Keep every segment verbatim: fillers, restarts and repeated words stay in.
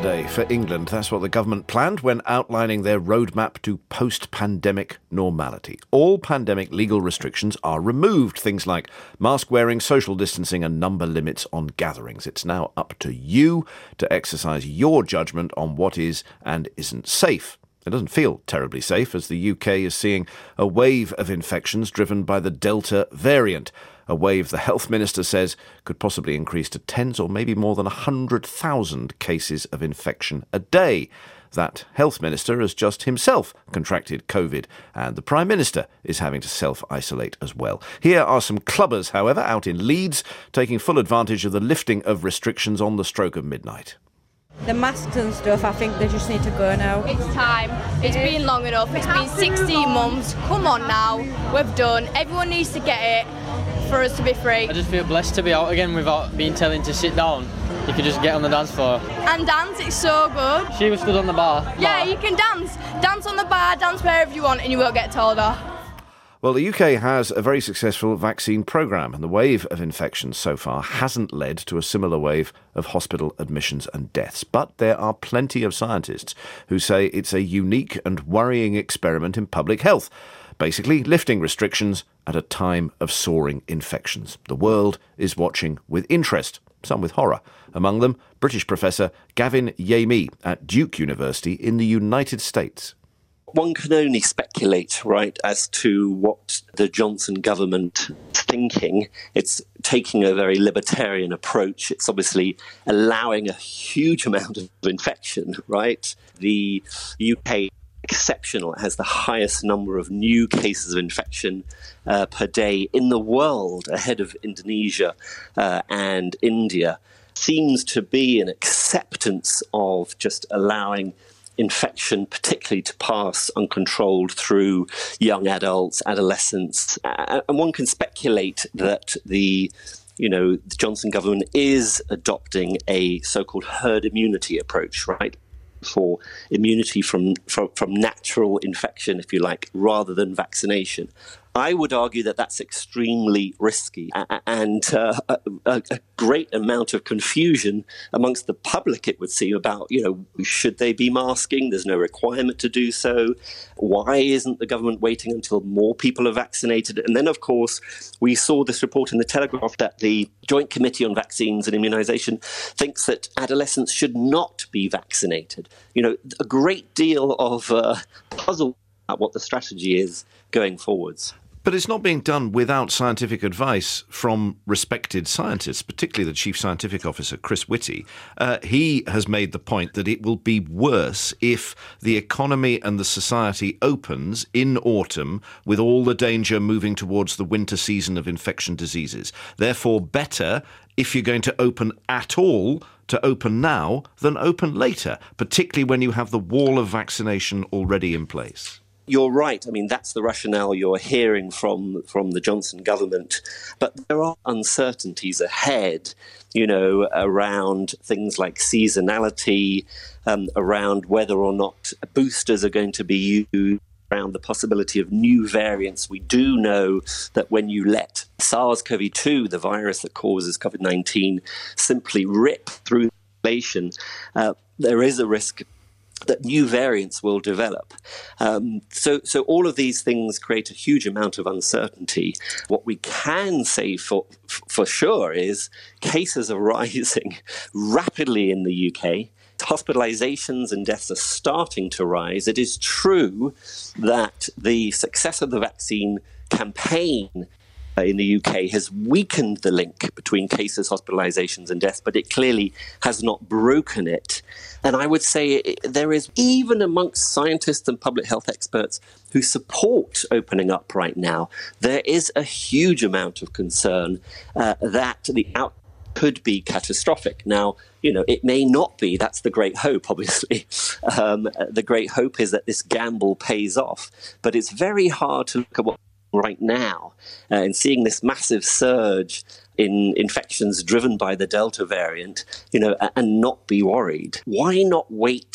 Monday for England. That's what the government planned when outlining their roadmap to post-pandemic normality. All pandemic legal restrictions are removed, things like mask wearing, social distancing and number limits on gatherings. It's now up to you to exercise your judgment on what is and isn't safe. It doesn't feel terribly safe as the U K is seeing a wave of infections driven by the Delta variant. A wave the health minister says could possibly increase to tens or maybe more than one hundred thousand cases of infection a day. That health minister has just himself contracted COVID, and the Prime Minister is having to self-isolate as well. Here are some clubbers, however, out in Leeds, taking full advantage of the lifting of restrictions on the stroke of midnight. The masks and stuff, I think they just need to go now. It's time. It's been long enough. It's been sixteen months. Come on now. We've done. Everyone needs to get it for us to be free. I just feel blessed to be out again without being telling to sit down. You can just get on the dance floor. And dance, it's so good. She was stood on the bar. Yeah, bar. you can dance. Dance on the bar, dance wherever you want and you won't get told off. Well, the U K has a very successful vaccine programme, and the wave of infections so far hasn't led to a similar wave of hospital admissions and deaths. But there are plenty of scientists who say it's a unique and worrying experiment in public health, basically lifting restrictions at a time of soaring infections. The world is watching with interest, some with horror. Among them, British professor Gavin Yamey at Duke University in the United States. One can only speculate, right, as to what the Johnson government is thinking. It's taking a very libertarian approach. It's obviously allowing a huge amount of infection, right? The U K exceptional. It has the highest number of new cases of infection uh, per day in the world, ahead of Indonesia uh, and India. Seems to be an acceptance of just allowing infection, particularly to pass uncontrolled through young adults, adolescents. Uh, and one can speculate that the you know, the Johnson government is adopting a so-called herd immunity approach, right? For immunity from, from from natural infection, if you like, rather than vaccination. I would argue that that's extremely risky and uh, a, a great amount of confusion amongst the public, it would seem, about, you know, should they be masking? There's no requirement to do so. Why isn't the government waiting until more people are vaccinated? And then, of course, we saw this report in the Telegraph that the Joint Committee on Vaccines and Immunisation thinks that adolescents should not be vaccinated. You know, a great deal of uh, puzzle about what the strategy is going forwards. But it's not being done without scientific advice from respected scientists, particularly the Chief Scientific Officer, Chris Whitty. Uh, he has made the point that it will be worse if the economy and the society opens in autumn with all the danger moving towards the winter season of infection diseases. Therefore, better, if you're going to open at all, to open now than open later, particularly when you have the wall of vaccination already in place. You're right. I mean, that's the rationale you're hearing from, from the Johnson government. But there are uncertainties ahead, you know, around things like seasonality, um, around whether or not boosters are going to be used, around the possibility of new variants. We do know that when you let SARS-C o V two, the virus that causes COVID nineteen, simply rip through the population, uh, there is a risk that new variants will develop. Um, so, so all of these things create a huge amount of uncertainty. What we can say for for sure is cases are rising rapidly in the U K. Hospitalizations and deaths are starting to rise. It is true that the success of the vaccine campaign in the U K has weakened the link between cases, hospitalizations and deaths, but it clearly has not broken it. And I would say it, there is, even amongst scientists and public health experts who support opening up right now, there is a huge amount of concern uh, that the outcome could be catastrophic. Now, you know, it may not be. That's the great hope, obviously. Um, the great hope is that this gamble pays off. But it's very hard to look at what right now uh, and seeing this massive surge in infections driven by the Delta variant, you know, and not be worried. Why not wait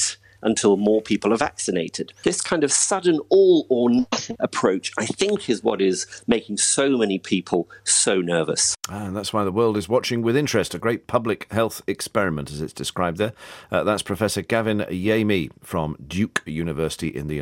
until more people are vaccinated. This kind of sudden all or nothing approach, I think, is what is making so many people so nervous. And that's why the world is watching with interest. A great public health experiment, as it's described there. Uh, that's Professor Gavin Yamey from Duke University in the